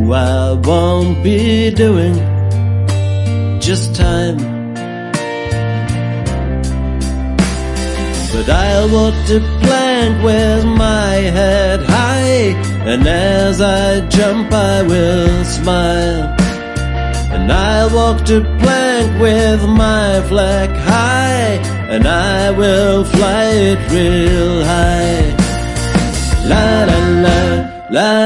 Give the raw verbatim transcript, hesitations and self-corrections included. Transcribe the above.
I won't be doing just time. But I'll walk the plank with my head high, and as I jump I will smile. And I'll walk the plank with my flag high, and I will fly it real high. La la la la.